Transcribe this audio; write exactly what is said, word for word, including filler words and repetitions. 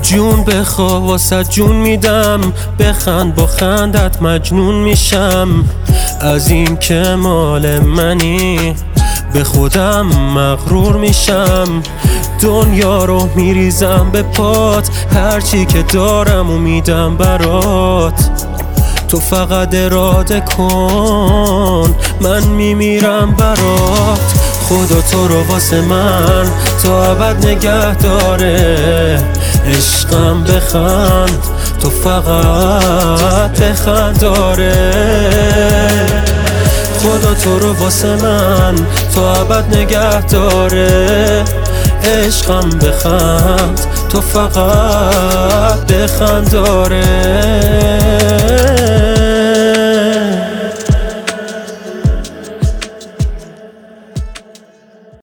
جون بخوا واسه جون میدم، بخند با خندت مجنون میشم. از این که مال منی به خودم مغرور میشم. دنیا رو میریزم به پات، هرچی که دارم و میدم برات. تو فقط اراده کن، من میمیرم برات. خدا تو رو واسه من تا ابد نگه داره. عشقم بخند، تو فقط بخند داره. خدا تو رو واسه من تا ابد نگه داره. عشقم بخند، تو فقط بخند داره.